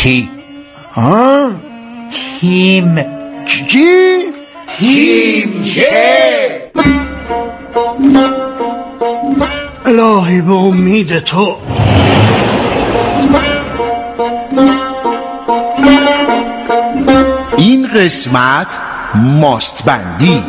کی؟ تیم. کی؟ تیم چه؟ الهی به امید تو. این قسمت ماست بندی.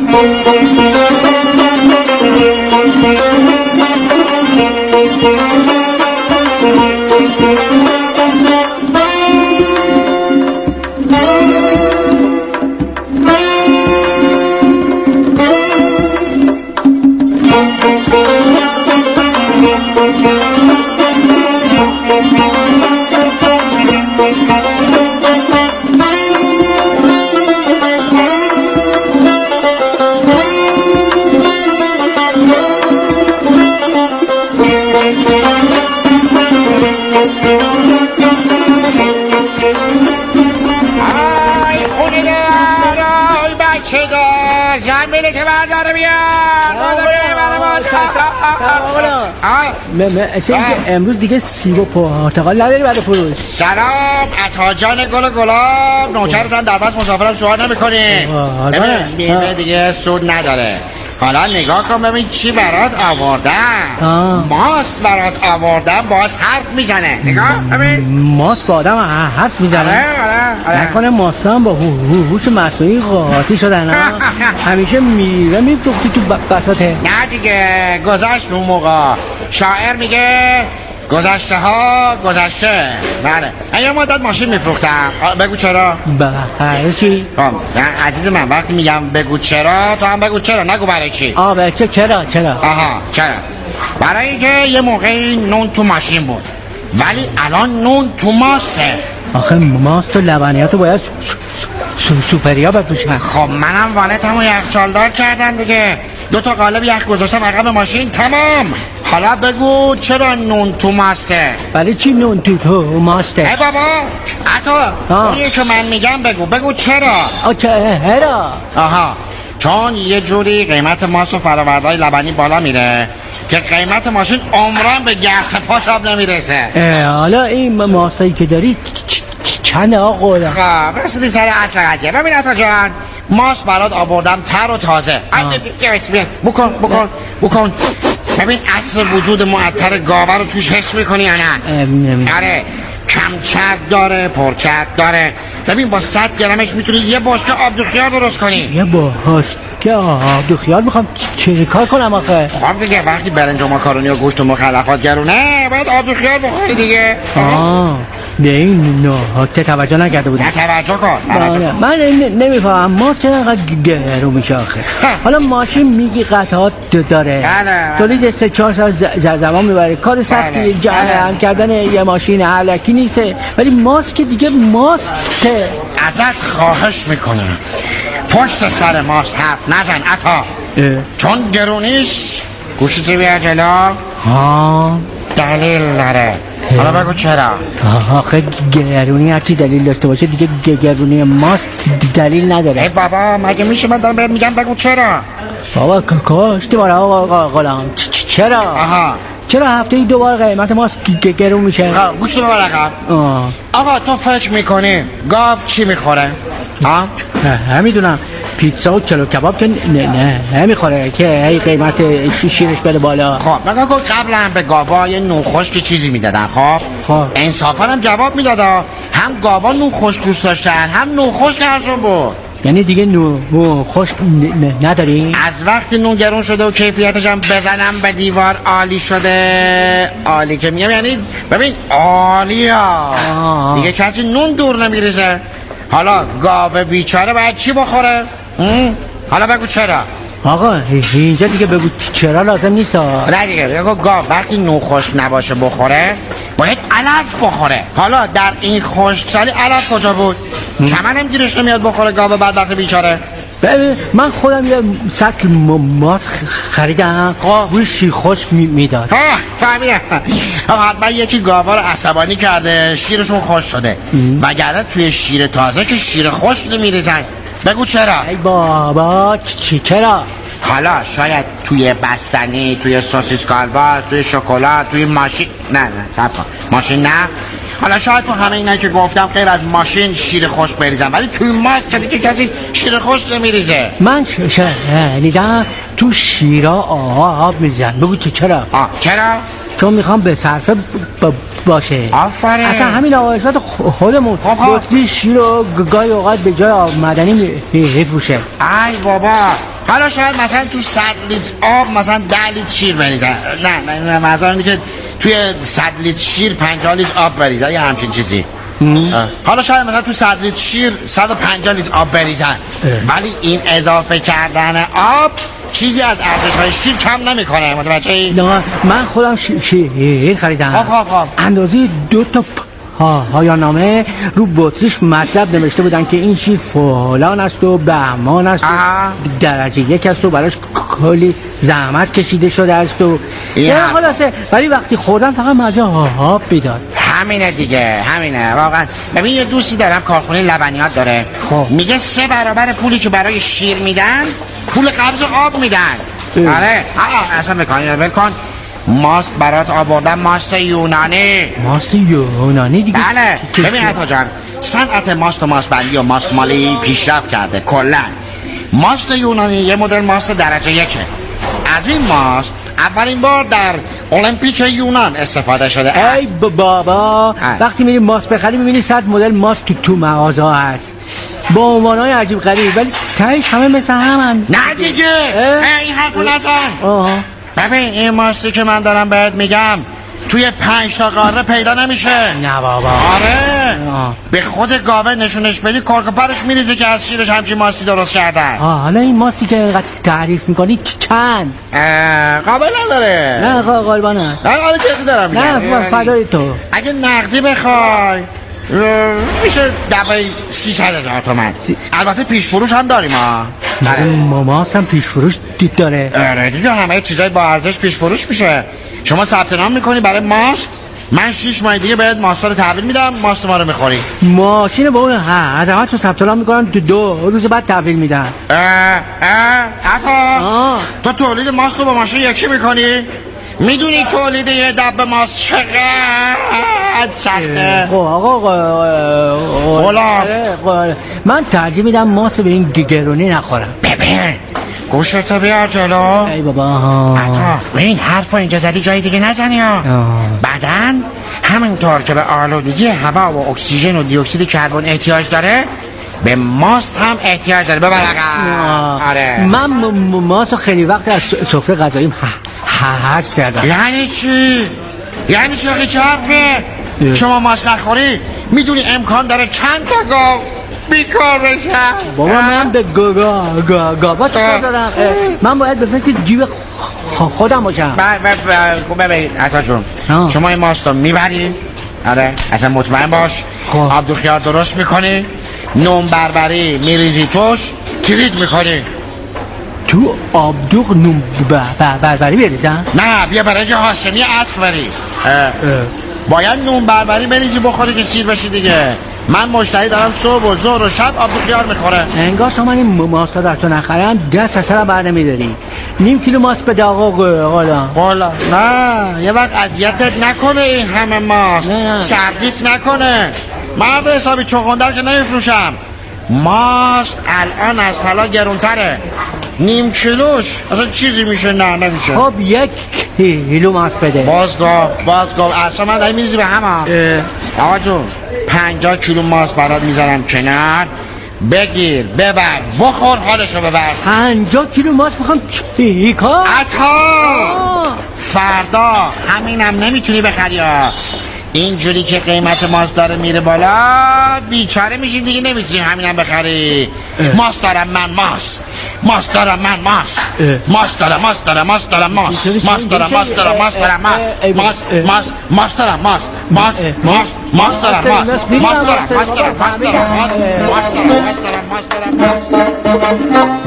امروز دیگه سیب و پرتقال نداری برای فروش. سلام عطا جان گل گلاب، نوکرتم در بس مسافرم شوهر نمی‌کنی. ببین بیمه دیگه سود نداره. حالا نگاه کن ببین چی برات آوردم. ماست برات آوردم، باید حرف میزنه. نگاه ببین ماست با آدم حرف میزنه. آره. نکنه ماستان با هوش مصنوعی قاطی شدن. همیشه میره میفروختی تو بساطه. نه دیگه گذشت اون موقع. شاعر میگه گذشته ها گذشته. بله من یه مدت ماشین میفروختم. بگو چرا؟ برای چی؟ عزیز من وقتی میگم بگو چرا تو هم بگو چرا، نگو برای چی. برای چرا؟ آها چرا؟ برای اینکه یه موقعی نون تو ماشین بود ولی الان نون تو ماسته. آخه ماست و لبنیاتو باید سوپریا بفروشن. خب منم وانتمو یخچالدار کردن دیگه. 2 تا قالب یخ گذاشتم عقب ماشین تمام. حالا بگو چرا نون تو ماسته؟ برای چی نون تو ماسته؟ ای بابا عطا اونیه که من میگم بگو چرا؟ چرا؟ آها چون یه جوری قیمت ماست و فرآوردهای لبنی بالا میره که قیمت ماشین عمران به گرد پاش آب نمیرسه. حالا این ماستایی که داری چنده آقا؟ خب رسیدیم سر اصل قضیه. ببین عطا جان ماست برات آوردم تر و تازه. بکن ببین عطر وجود معطر گاوه رو توش حس میکنی یا نه؟ آره کم چرب داره، پرچرب داره. ببین با 100 گرمش میتونی یه بشکه آب دوخیار درست کنی. یه بشکه آب دوخیار میخوام چه کار کنم آخه؟ خب دیگه وقتی برنج و ماکارونی و گوشت و مخلفات گرونه باید آب دوخیار بخوری دیگه. به این نکته توجه نکرده بودم. نه توجه کن. من نمیفهم ما چرا انقدر گرون میشه آخه؟ حالا ماشین میگی قطعات داره، تولید 3-4 سال زمان میبره، کار سختی جمع کردن یه ماشین علکی نیسته، ولی ماست که دیگه ماسته. ازت خواهش میکنم پشت سر ماست حرف نزن عطا. چون گرونیش گوشتی بیا جلو. دلیل داره. حالا بگو چرا؟ آخه گرونی هرچی دلیل داشته باشه دیگه گرونی ماست دلیل نداره. ای بابا مگه میشه من دارم بهت میگم بگو چرا؟ بابا کاشتی باره آقا غلام. چرا؟ چرا هفته 2 بار قیمت ماست گرون میشه؟ گوشت ببر عقب. آقا تو فکر میکنی گاو چی میخوره؟ میدونم پیتزا و کلو کباب که نه نمیخوره که هی قیمت شیرش بره بالا. خب نگاه کن قبلا هم به گاوا یه نون خشک چیزی میدادن. خب انصافا هم جواب میدادا. هم گاوا نون خشک دوست داشتن هم نون خشک ارزون بود. یعنی دیگه نون خشک نداری؟ از وقتی نون گرون شده و کیفیتش هم بزنم به دیوار عالی شده. عالی که میگم یعنی ببین عالیه دیگه کسی نون دور نمیریزه. حالا گاوه بیچاره باید چی بخوره؟ حالا بگو چرا؟ آقا اینجا دیگه بگو چرا لازم نیست. نه دیگه بگو گاو وقتی نون خشک نباشه بخوره باید علف بخوره. حالا در این خشکسالی علف کجا بود؟ چمنم گیرش نمیاد بخوره گاو بدبخت بیچاره. ببین من خودم یه سطل ماست خریدم روی شیر خشک میداد. فهمیدم. حتما یکی گاوا رو عصبانی کرده شیرشون خشک شده، وگرنه توی شیر تازه که شیر خشک نمیریزن. بگو چرا؟ ای بابا چرا؟ حالا شاید توی بستنی، توی سوسیس کالباس، توی شکلات، توی ماشین نه صبر کن ماشین نه، حالا شاید تو همه اینا که گفتم غیر از ماشین شیر خشک بریزم، ولی توی ماست که دیگه کسی شیر خشک نمیریزه. من شنیدم تو شیرا آب میریزن. بگو چرا؟ چرا؟ چون میخوام به صرفه باشه. آفرین. اصلا همین آوازات خودمون بطری شیر رو گاهی اوقات به جای آب مدنی میفروشه. ای بابا، حالا شاید مثلا تو 100 لیتر آب مثلا 10 لیتر شیر بریزن. نه منظورم اینه که توی 100 لیتر شیر 50 لیتر آب بریزن یا همچین چیزی. حالا شاید مثلا تو 100 لیتر شیر 150 لیتر آب بریزن، ولی این اضافه کردن آب چیزی از ارزش‌های شیر کم نمی‌کنه. متوجهی؟ نه من خودم شیر خریدم. خب اندازه 2 تا پایان‌نامه رو بطریش مطلب نوشته بودن که این شیر فلان است و بهمان است و درجه 1 است و براش کلی زحمت کشیده شده است و خلاصه، ولی وقتی خوردن فقط مزه آب میداد. همینه دیگه، همینه واقعا. ببین یه دوستی دارم کارخونه لبنیات داره. خب میگه 3 برابر پولی که برای شیر میدن پول قبض آب میدن. آره اصلا ول کن. ماست برات آوردم، ماست یونانی. ماست یونانی دیگه؟ بله. ببین عطا جان، صنعت ماست و ماست بندی و ماست مالی پیشرفت کرده کلا. ماست یونانی یه مدل ماست درجه 1. از این ماست اولین بار در المپیک یونان استفاده شده است. ای بابا، وقتی میری ماست بخری میبینی 100 مدل ماست تو مغازه هست با عنوانای عجیب غریب، ولی تهش همه مثل همن. نه دیگه، این حرفو نزن. ببین این ماستی که من دارم بهت میگم توی 5 تا قاره پیدا نمیشه. نه بابا. آره به خود گاوه نشونش بدی کرکوپرش میریزه که از شیرش همچین ماستی درست کردن. حالا این ماستی که اینقدر تعریف میکنی چند؟ قابل نداره. نه قابل نه. حالا جدی دارم میگم. نه فدای تو. اگه نقدی بخوای میشه دبای 300,000 تومان. البته پیش فروش هم داریم ها. ماست هم پیش فروش داره. آره دیگه، همه چیزای با ارزش پیش فروش میشه. شما ثبت نام میکنی برای ماست، من 6 ماه دیگه بهت ماستا رو تحویل میدم، ماست ما رو میخوری. ماشین با اون عظمت رو ثبت نام میکنن، 2 روز بعد تحویل میدن. عطا تو تولید ماست رو با ماشین یکی میکنی؟ میدونی تولید یه دبه ماست چقدر سخته؟ خب آقا من ترجیح میدم ماست به این گرونی نخورم. ببین گوشتو بیار جلو. ای بابا عطا این حرفو اینجا زدی جای دیگه نزنی ها. بدن همینطور که به آلودگی هوا و اکسیژن و دی اکسید کربن احتیاج داره، به ماست هم احتیاج داره. ببر آره من ماست خیلی وقت از سفره غذاییم حذف کردم. یعنی چی؟ یعنی چه حرفه؟ شما ماست نخوری میدونی امکان داره چند تا گاو بیکار بشن؟ بابا من به گاوا چکار دارم؟ من باید به فکر جیب خودم باشم. ببین عطا جون، شما این ماست رو میبری، آره اصلا مطمئن باش، آبدوخیار درست میکنی، نون بربری میریزی توش، تریت میکنی. تو آبدوغ نون بربری بریزم؟ نه بیا برنج هاشمی اصل بریز. باید نون بربری بریزی بخوری که سیر بشی دیگه. من مشتری دارم صبح و ظهر و شب آبدوغیار میخوره. انگار تا من این ماست در تو نخرم دست از سرم بر نمیداری. نیم کیلو ماست بده آقا. قولا نه یه وقت اذیتت نکنه این همه ماست. سردیت نکنه. مرد حسابی چغندر که نمیفروشم. ماست الان از طلا گرونتره. نیم کیلوش اصلا چیزی میشه؟ نه نمیشه. خب 1 کیلو ماست بده. باز گفت اصلا من داری میریزی به همه. آقا جون 50 کیلو ماست برات میذارم کنار، بگیر ببر بخور حالشو ببر. 50 کیلو ماست میخوام چیکار؟ عطا فردا همینم نمیتونی بخری ها. اینجوری که قیمت ماست داره میره بالا بیچاره میشیم دیگه، نمیتونی همینم بخری. ماست دارم من ماست دارم من ماست دارم ماست دارم ماست دارم ماست دارم ماست دارم ماست دارم ماست دارم ماست دارم ماست دارم.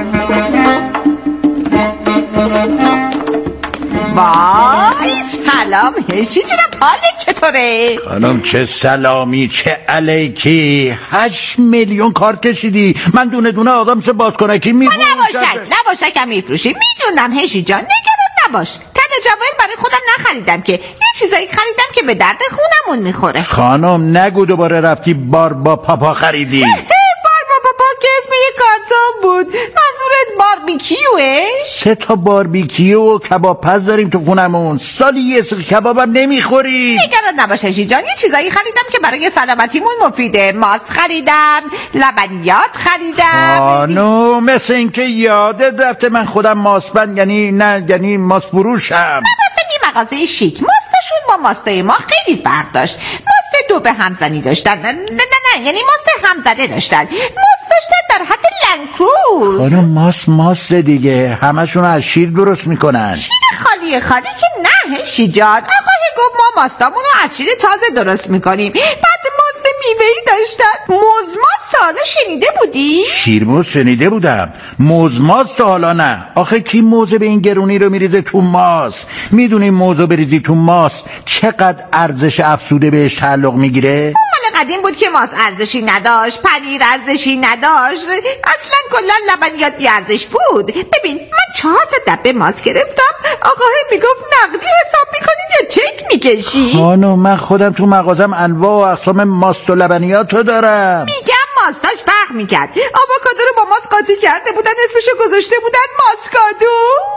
وای سلام هشی جونم، حالت چطوره؟ خانم چه سلامی چه علیکی. 8 میلیون کارت کشیدی، من دونه دونه آدمش بادکنکی میفروشم. لواشکم میفروشی، میدونم هشی جان، نگران نباش. تدا جواهر برای خودم نخریدم که، یه چیزایی خریدم که به درد خونمون میخوره. خانم نگو دوباره رفتی بار با پاپا خریدی. بار با پاپا که اسم یه کارتون بود، منظورت باربیکیوه؟ 3 تا باربیکیو و کباب پز داریم تو خونمون، سالی یه سیخ کبابم نمیخوری. نگران نباش هشی جان، یه چیزایی خریدم که برای سلامتیمون مفیده. ماست خریدم، لبنیات خریدم. خانم مثل اینکه یادت رفته من خودم ماستبند، یعنی ماست فروشم. یه مغازه شیک، ماستشون با ماستای ما خیلی فرق داشت. ماست 2 به همزنی داشتن، نه یعنی ماست همزده داشتن، ماست داشتن در حد لنکروز. خانم ماست دیگه، همشون از شیر درست میکنن. شیر خالی که نه هشی جان، آقای گفت ما ماستامونو از شیر تازه درست میکنیم. بعد ماست میوه‌ای داشتن، موزماست. حالا شنیده بودی؟ شیرموز شنیده بودم، موزماست حالا نه. آخه کی موزه به این گرونی رو میریزه تو ماست؟ میدونی موزه بریزی تو ماست چقدر ارزش افزوده بهش تعلق میگیره؟ مال قدیم بود که ماست ارزشی نداشت، پنیر ارزشی نداشت، اصلا کلا لبنیات بی ارزش بود. ببین من 4 تا دبه ماست گرفتم، آقای میگفت نقدی حساب میکنید یا چک میکشی؟ خانم من خودم تو مغازم انواع و اقسام ماست و لبنیات رو دارم. میگم ماستاش فرق میکرد. آووکادو رو با ماست قاطی کرده بودن، اسمشو گذاشته بودن ماسکادو.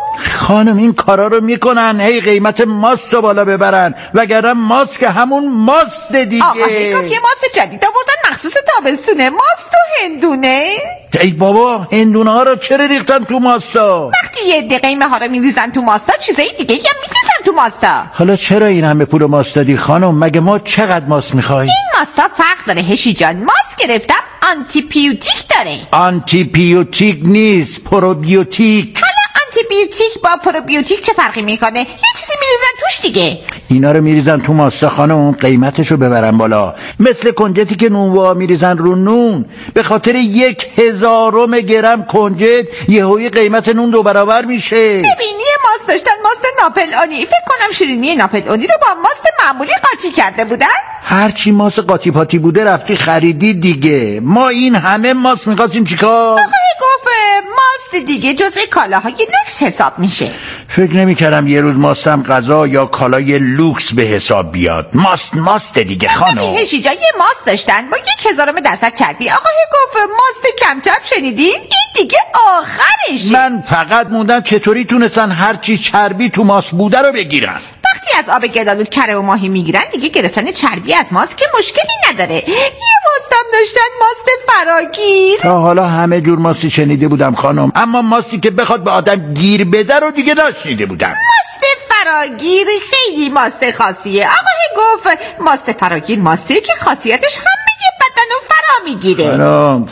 خانم این کارا رو میکنن هی قیمت ماست رو بالا ببرن، وگرنه ماست که همون ماست دیگه. آقای گفت یه ماست جدید آوردن مخصوص تابستونه، ماست و هندونه. ای بابا هندونه ها رو چرا ریختن تو ماستا؟ وقتی یه عده قیمه ها رو میریزن تو ماستا، چیزای دیگه هم میریزن تو ماستا. حالا چرا این همه پول ماست دادی خانم؟ مگه ما چقدر ماست میخوای؟ این ماستا فرق داره هشی جان. ماست گرفتم آنتی بیوتیک داره. آنتی بیوتیک نیست، پروبیوتیک. آنتیبیوتیک با پروبیوتیک چه فرقی میکنه؟ یه چیزی میریزن توش دیگه. اینا رو میریزن تو ماستا خانم، قیمتشو ببرن بالا. مثل کنجدی که نونوا میریزن رو نون، به خاطر 1/1000 گرم کنجد یهویی قیمت نون 2 برابر میشه. ببین یه ماست داشتن، ماست ناپلئونی، فکر کنم شیرینی ناپلئونی رو با ماست معمولی قاطی کرده بودن. هرچی ماست قاطی پاتی بوده رفتی خریدی دیگه. ما این همه ماست میخواستیم چیکار؟ آقای گفت ماست دیگه جزء کالاهای لوکس حساب میشه. فکر نمی‌کردم یه روز ماستم غذا یا کالای لوکس به حساب بیاد. ماست دیگه خانم. هشی جان یه ماست داشتن با 0.1% چربی. آقای گفت ماست کم چرب شنیدین؟ این دیگه آخرشه. من فقط موندم چطوری تونستن هرچی چربی تو ماست بوده رو بگیرن. وقتی از آب گدالود کره و ماهی میگیرن دیگه گرفتن چربی از ماست که مشکلی نداره. یه ماستم داشتن، ماست فراگیر. تا حالا همه جور ماستی شنیده بودم خانم، اما ماستی که بخواد به آدم گیر بده رو دیگه نشنیده بودم. ماست فراگیر خیلی ماست خاصیه. آقای گفت ماست فراگیر ماسته که خاصیتش هم میگه بدن و فرا میگیره.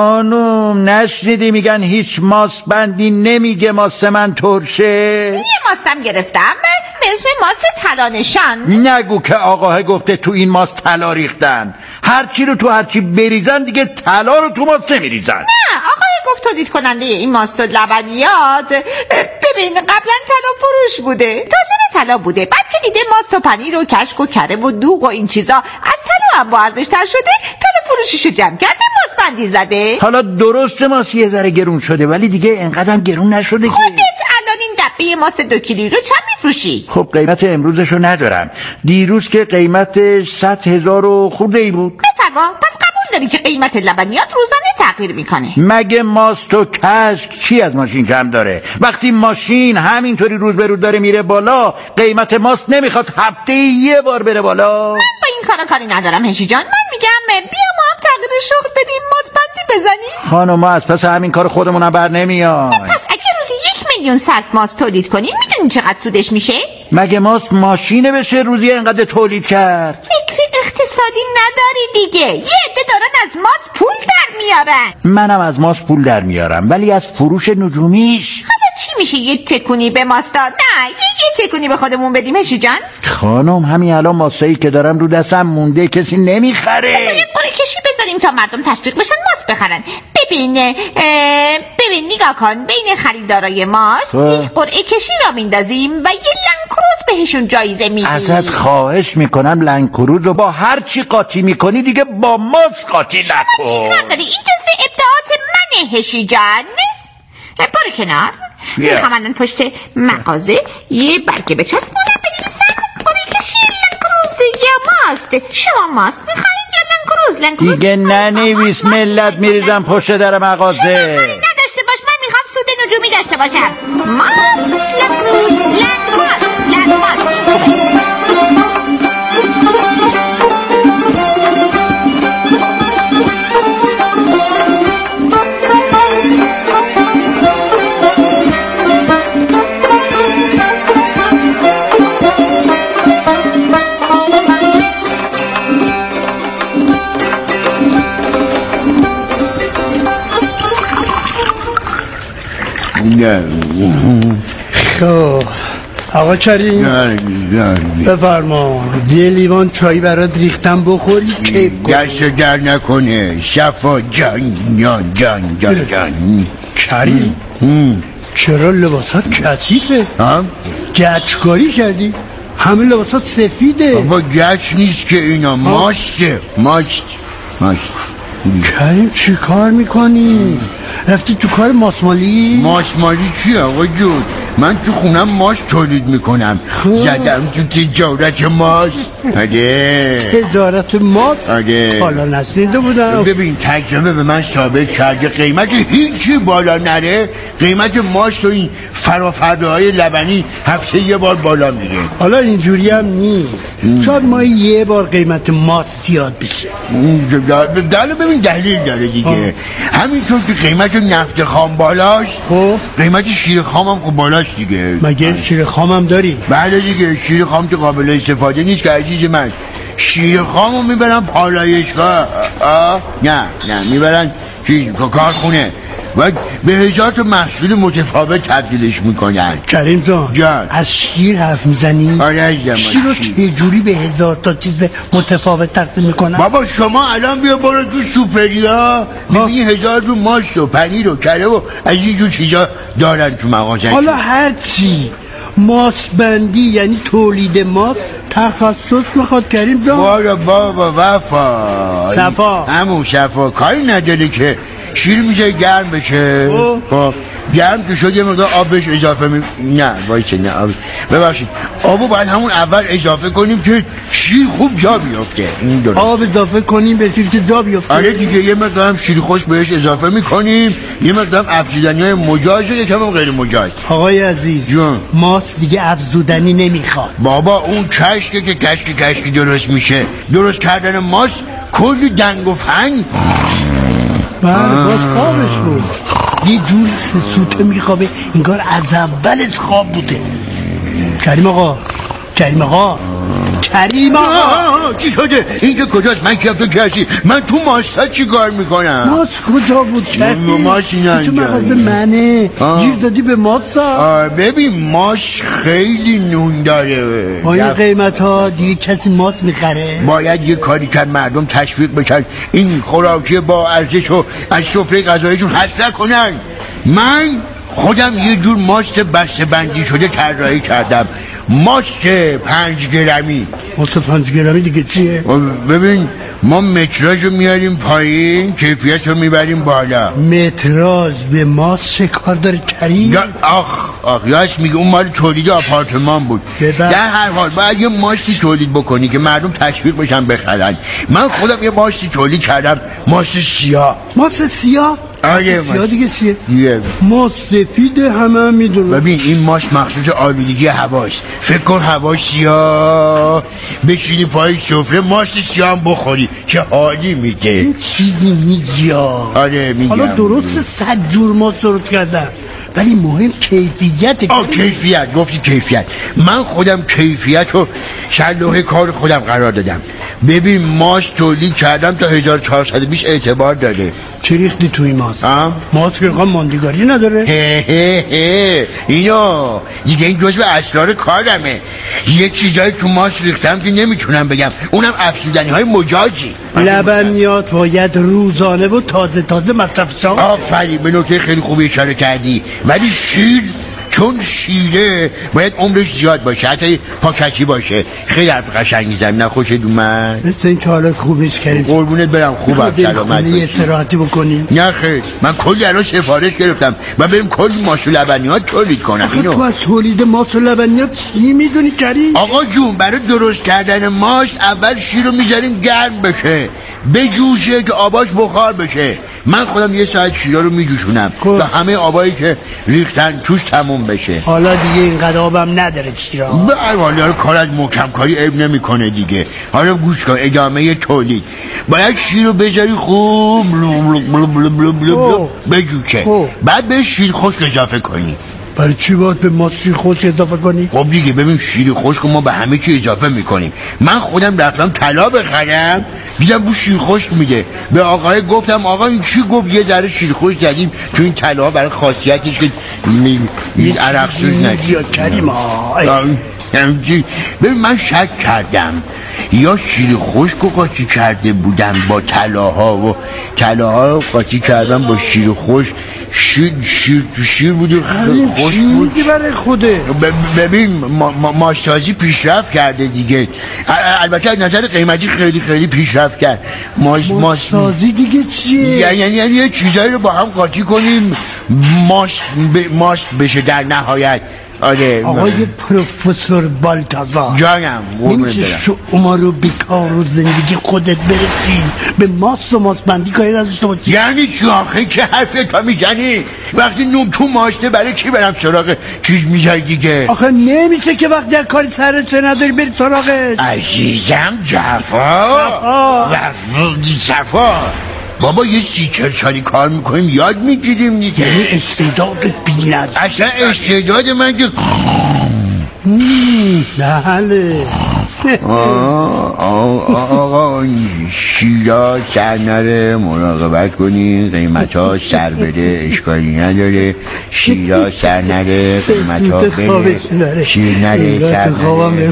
خانم نشنیدی میگن هیچ ماست بندی نمیگه ماست من ترشه؟ یه ماستم گرفتم به اسم ماست طلا نشان. نگو که آقاه گفته تو این ماست طلا ریختن. هرچی رو تو هرچی بریزن دیگه طلا رو تو ماست نمیریزن. نه آقای گفت تولید کننده این ماست و لبنیات ببین قبلا طلا فروش بوده، تاجر طلا بوده. بعد که دیده ماست و پنیر و کشک و کره و دوغ و این چیزا از طلا هم با ارزش تر شده، طلا فروشیشو جمع کرده ماست بندی زده. حالا درست ماست یه ذره گرون شده ولی دیگه انقدرم گرون نشده. خودت الان این دبه ماست 2 کیلویی رو چند میفروشی؟ خب قیمت امروزشو ندارم، دیروز که قیمتش 100,000 و خورده ای بود. بفرما. پس قبول داری که قیمت لبنیات روزانه تغییر میکنه؟ مگه ماست و کشک چی از ماشین کم داره؟ وقتی ماشین همینطوری روز به روز داره میره بالا، قیمت ماست نمیخواد هفته یه بار بره بالا؟ من با این کاری ندارم هشی جان. من میگم بیا ما هم تغییر شغل بدیم، ماست بندی بزنیم. خانم ما از پس همین کار خودمونم بر نمیاد. پس اگه روزی 1,000,000 صرف ماست تولید کنیم میدونی چقدر سودش میشه؟ مگه ماست ماشینه بشه روزی اینقدر تولید کرد؟ فکر اقتصادی نداری دیگه. یه عده دارن از ماست پول در میارن. منم از ماست پول در میارم ولی از فروش نجومیش. حالا چی میشه یه تکونی به ماستا؟ نه یه تکونی به خودمون بدیم هشی جان. خانم همین الان ماستایی که دارم رو دستم مونده کسی نمیخره. یه قرعه کشی بذاریم تا مردم تشویق بشن ماست بخرن. ببین نگاه کن، بین خریدارای ماست یک قرعه کشی را میندازیم و یه لنکروز بهشون جایزه میدی؟ ازت خواهش میکنم لنکروز رو با هر چی قاطی میکنی دیگه با ماست قاطی نکن. چیکار داری؟ این جزو ابداعات منه هشی جان. برو کنار. میخوام الان پشت مغازه یه برگه بچسبونم بنویسم برای که شیر لنکروز یا ماست. شما ماست میخواید یا لنکروز؟ دیگه ننویس، ملت میریزم پشت در مغازه. نداشته باش، من میخوام سود نجومی داشته باشم. ماست لنکروز لنکماست خب آقا کریم بفرما یه لیوان چای برات ریختم بخوری کیف کنی. دست در نکنه شفا جان کریم چرا لباسات کثیفه؟ گچکاری کردی؟ همه لباسات سفیده. بابا گچ نیست که اینا ماسته. ماست کریم چی کار میکنی؟ رفتی تو کار ماسمالی؟ ماسمالی چیه آقا جون؟ من تو خونم ماست تولید میکنم. زدم تو تجارت ماست. تجارت ماست؟ حالا نشنیده بودم. ببین تجربه به من ثابت کرده قیمت هیچی بالا نره قیمت ماست و این فرافردهای لبنی هفته یه بار بالا میره. حالا اینجوری هم نیست. شاید ما یه بار قیمت ماست زیاد بشه. ببین دلیل داره دیگه. همینطور که قیمت نفت خام بالاست خب قیمت شیر خام هم خب بالاست دیگه. مگه شیر خام هم داری؟ بله دیگه شیر خام که قابل استفاده نیست که عزیز من. شیر خامو میبرن پالایشگاه. نه میبرن کارخونه و به هزار تا محصول متفاوت تبدیلش میکنن. کریم جان از شیر حرف میزنی؟ شیر رو چجوری به هزار تا چیز متفاوت تقسیم میکنن؟ بابا شما الان بیا برو تو سوپریا میبینی هزار رو ماست و پنیر و کره و از اینجور چیزا دارن تو مغازه. حالا هر چی ماست بندی یعنی تولید ماست تخصص میخواد کریم جان. بابا وفا همون صفا کاری نداره که شیر میشه گرم بشه. خب گرم که شد یه مقدار آب بهش اضافه ببخشید آبو باید همون اول اضافه کنیم که شیر خوب جا بیفته. این درست. آب اضافه کنیم به شیر که جا بیفته. آره دیگه یه مقدار هم شیر خوش بهش اضافه میکنیم، یه مقدار افزودنی‌های مجاز و یکم هم غیر مجاز. آقای عزیز جون ماست دیگه افزودنی نمیخواد. بابا اون کشکه که کشکی درست میشه. درست کردن ماست کلی دنگ و فنگ. باز خوابش بود یه جوری سوته میخوابه انگار از اولش خواب بوده. کریم آقا چی شده؟ اینجا کجاست؟ من کیم تو کسی؟ من تو ماستا چی کار میکنم؟ ماست کجا بود کریم؟ ماست اینجا تو مغازه منه گیر دادی به ماستا. ببین ماست خیلی نون داره. با این قیمت ها دیگه کسی ماست میخره؟ باید یه کاری کرد مردم تشویق بشن این خوراکی با ارزشو از سفره غذایشون حذف کنن. من خودم یه جور ماست بسته بندی شده طراحی کردم. ماست 5 گرمی. ماست 5 گرمی دیگه چیه؟ ببین ما متراژ رو میاریم پایین کیفیت رو میبریم بالا. متراژ به ماست چه کار داره کریم؟ آخ یاش میگه اون مال تولید آپارتمان بود. در هر حال باید یه ماستی تولید بکنی که مردم تشویق بشن بخرن. من خودم یه ماستی تولید کردم. ماست سیاه. ماست سیاه؟ سیاه دیگه چیه؟ ماست سفید همه میدونم. ببین این ماست مخصوص آلودگی هواست. فکر کن هوا سیاه بشینی پای سفره ماست سیاه هم بخوری چه حالی میده. یه چیزی میگی. آره میگم. حالا درست 100 جور ماست درست کردم ولی مهم کیفیت. کیفیت گفتی کیفیت. من خودم کیفیت رو شلوه کار خودم قرار دادم. ببین ماست تولید کردم تا 1420 اعتبار داره. چه ریختی توی ماست؟ ماست که ماندگاری نداره. اینو دیگه این جزء اسرار کارمه. یه چیزایی تو ماست ریختم که نمیتونم بگم. اونم افزودنی های مجازی. لبنیات باید روزانه و تازه مصرف شد. آفرین به نکته خیلی خوبی اشاره کردی. ولی شیر چون شیره باید عمرش زیاد باشه، حتی پاکتی باشه. خیلی حرف قشنگ میزنم، نه خوشت اومد؟ مثل این که حالت خوب نیست کریم. قربونت برم، خوبم، سلامت باشی. یه استراحتی بکنیم؟ نه خیر، من کلی الان سفارش گرفتم و بریم کلی ماست و لبنیات تولید کنم. آخه تو از تولید ماست و لبنیات چی میدونی کریم؟ آقا جون، برای درست کردن ماست اول شیر رو میذاریم گرم بشه، بجوشه که آباش بخار بشه. من خودم یه ساعت شیرها رو میجوشونم و همه آبایی که ریختن توش تموم بشه. حالا دیگه اینقدر آبم نداره شیرها. به حالا کار از محکم کاری عیب نمیکنه دیگه. حالا گوش کن، ادامه تولید باید شیر رو بذاری خوب بجوشه، بعد به شیر خشک اضافه کنی. برای چی باید به ما شیر خشک اضافه کنی؟ خب دیگه ببین، شیر خشک ما به همه چی اضافه میکنیم. من خودم رفتم طلا بخرم، دیدم بو شیر خشک میده. به آقای گفتم آقا این چی؟ گفت یه ذره شیر خشک زدیم تو این طلا برای خاصیتش که عرق سوز نشه. کریم ببین من شک کردم یا شیر خشک رو قاطی کرده بودن با طلاها و طلاها قاطی کردن با شیر خشک. شیر بوده خوش بود. چی برای خوده؟ ببین ماستازی پیشرفت کرده دیگه. البته از نظر قیمتی خیلی خیلی پیشرفت کرد. ماستازی دیگه چیه؟ یعنی یه چیزایی رو با هم قاطی کنیم ماست بشه در نهایت. آره آقای پروفسور بالتازار جانم، نمیشه شما رو بیکار و زندگی خودت برسی به ماست و ماست بندی کاری نداشته باشی؟ یعنی چی آخه؟ که حرف تا میزنی؟ وقتی نون تو ماسته برای چی برم سراغ چیز میزنی دیگه؟ آخه نمیشه که وقتی کاری سرت نداری بری سراغش. عزیزم صفا بابا یه 30-40 سالی کار میکنیم یاد میگیریم دیگه. یعنی استعدادت بی‌نظیر. اصلا استعداد من که بله. آقا شیرا سر نره، مراقبت کنین، قیمت ها سر بده، اشکالی نداره. شیرا سر نره، قیمت ها بده، شیر نره سر نره،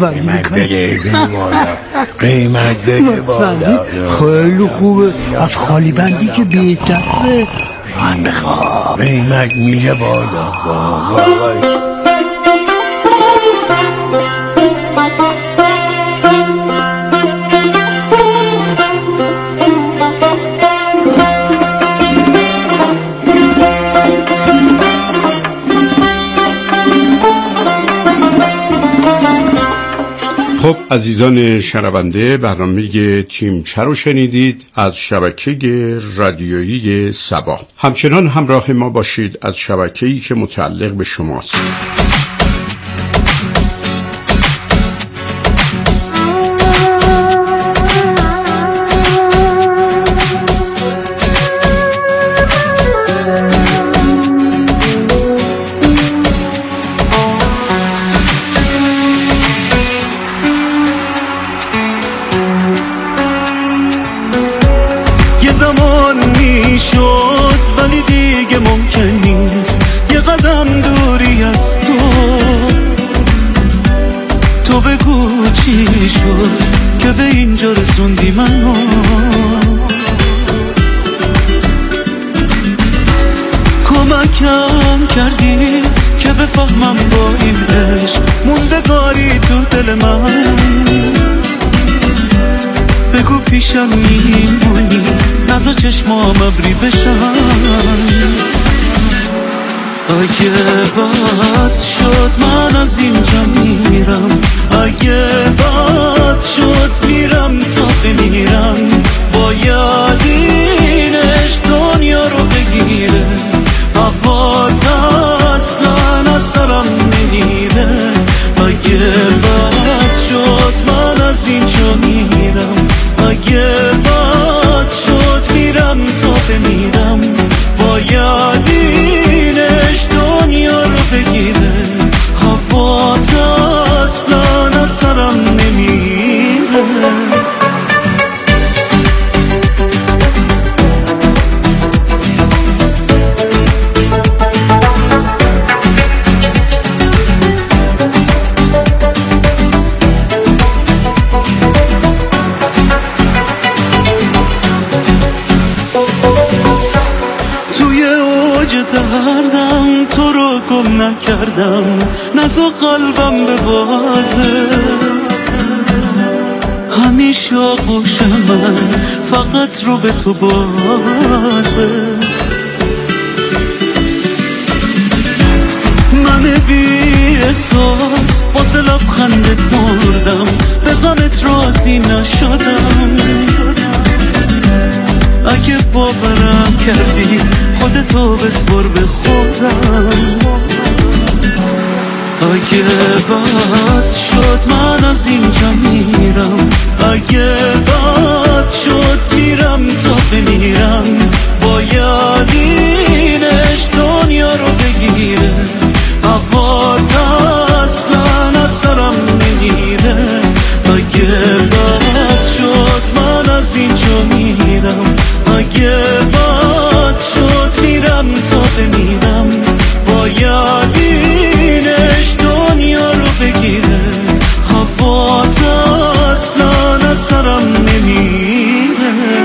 قیمت بده بالا. خیلی خوبه، از خالی بندی که بهتره. من بخواب قیمت میره بالا. خب عزیزان شنونده، برنامه تیمچه رو شنیدید از شبکه رادیویی صبا. همچنان همراه ما باشید از شبکه‌ای که متعلق به شماست. که به اینجا رسوندی منو، کمکم کردی که بفهمم با این عشق موندگاری تو دل من. بگو پیشم میمونی، نزا چشمام ابری بشن. اگه بد شد من از اینجا میرم، اگه بد شد میرم تا بمیرم. باید اینش دنیا رو بگیره، هوات اصلا از سرم نمیره. اگه بد شد من از اینجا میرم، اگه بد شد میرم تا بمیرم. باید اینش دنیا رو بگیره، هوات اصلا از سرم نمیره. توی اوج دردم تو تو رو گم نکردم، نزا قلبم به بازه. همیشه آغوش من فقط رو به تو بازه. من بی احساس واسه لبخندت مردم، به غمت راضی نشدم. اگه باورم کردی خودتو بسپر به خودم. اگه بد شد من از اینجا میرم، اگه بد شد میرم تا بمیرم. باید اینش دنیا رو بگیره، هوات اصلا از سرم نمیره. اگه بد شد من از اینجا میرم، اگه بد شد میرم تا بمیرم. باید اینش دنیا رو بگیره، هوات اصلا از سرم نمیره.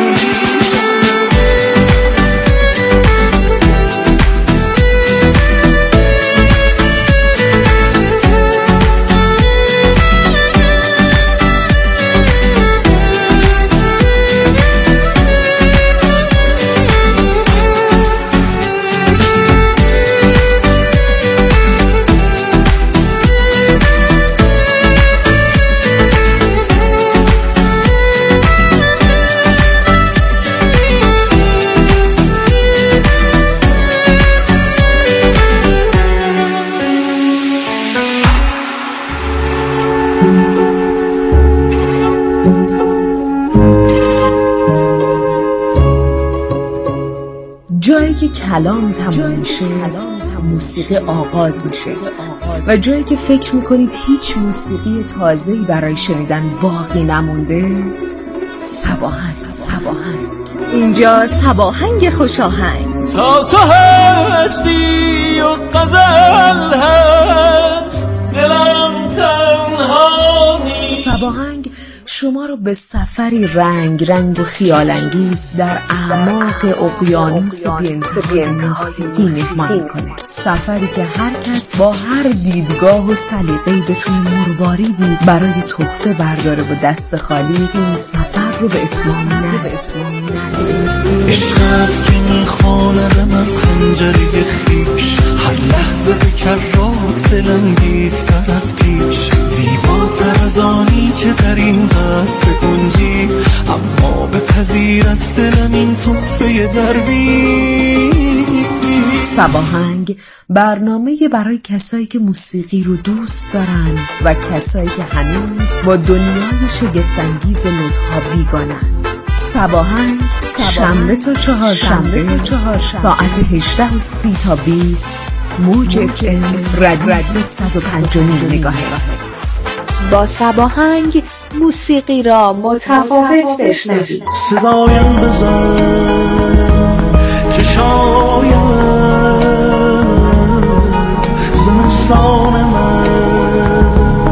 جایی که کلام تموم میشه موسیقی آغاز میشه و جایی که فکر میکنید هیچ موسیقی تازه‌ای برای شنیدن باقی نمونده، سباهنگ. اینجا سباهنگ خوش آهنگ. تا تو هستی و غزل هست، دلم تنها نیست. سباهنگ شما رو به سفری رنگ و خیالانگیز در اعماق اقیانوس بی‌انتهای موسیقی مهمان میکنه. سفری که هر کس با هر دیدگاه و سلیقه‌ای بتونه مرواریدی برای تحفه برداره و دست خالی این سفر رو به اتمام نرسونه. عشق است که میخواندم از خنجری خیش، هر لحظه به کرات دلانگیزتر از پیش. زیباتر از آنی که در این قصد بگنجی، اما بپذیر از دلم این تحفه درویش. سباهنگ برنامه برای کسایی که موسیقی رو دوست دارن و کسایی که هنوز با دنیای شگفت‌انگیز نوت‌ها بیگانن. سباهنگ شنبه تا چهارشنبه ساعت 18:30 تا 20 موج FM رادیو 105 مگاهرتز. با سباهنگ موسیقی را متفاوت بشنوید. صدایم بزن که شاید زمستان من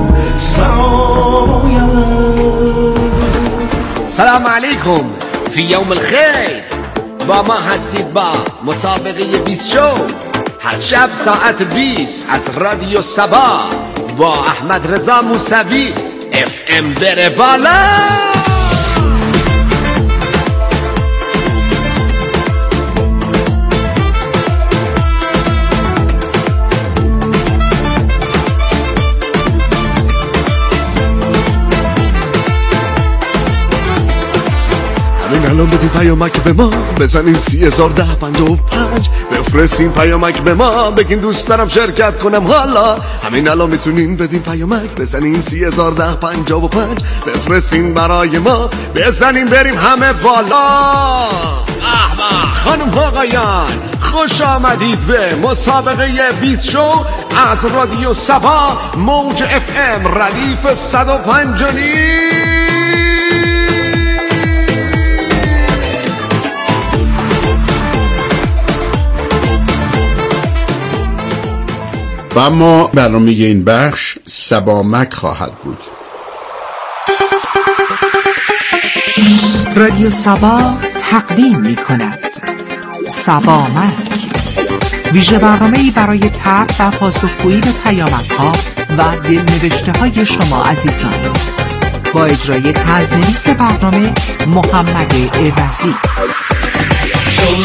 سراید. سلام علیکم، فی یوم الخیر. با ما هستید با مسابقه 20 شو هر شب ساعت 20 از رادیو سبا با احمد رضا موسوی. FM بره بالا. همین الان بدین پیامک به ما، بزنین 301055 بفرستین پیامک به ما، بگین دوست دارم شرکت کنم. حالا همین الان میتونین بدین پیامک، بزنین 301055 بفرستین برای ما، بزنین بریم همه بالا. احمد خانم آقایان، خوش آمدید به مسابقه 20 شو از رادیو سبا موج FM ردیف 105. و اما برنامه این بخش سبامک خواهد بود. رادیو سبا تقدیم می کند سبامک. ویژه برنامه‌ای برای طرح و پاسخگویی به پیامک‌ها و دلنوشته‌های شما عزیزان، با اجرای تزنویس برنامه محمد عوضی.